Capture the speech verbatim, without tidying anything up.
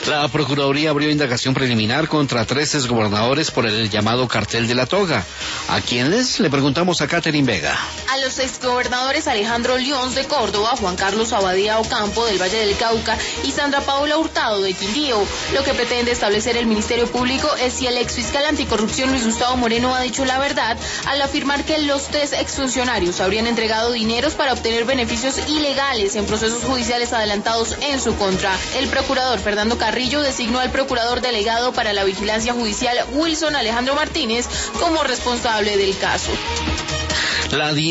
La Procuraduría abrió indagación preliminar contra tres exgobernadores por el llamado cartel de la toga. ¿A quiénes? Le preguntamos a Catherine Vega. A los exgobernadores Alejandro Lions de Córdoba, Juan Carlos Abadía Ocampo del Valle del Cauca y Sandra Paula Hurtado de Quindío. Lo que pretende establecer el Ministerio Público es si el exfiscal anticorrupción Luis Gustavo Moreno ha dicho la verdad al afirmar que los tres exfuncionarios habrían entregado dineros para obtener beneficios ilegales en procesos judiciales adelantados en su contra. El procurador Fernando Carrillo designó al procurador delegado para la vigilancia judicial Wilson Alejandro Martínez como responsable del caso. La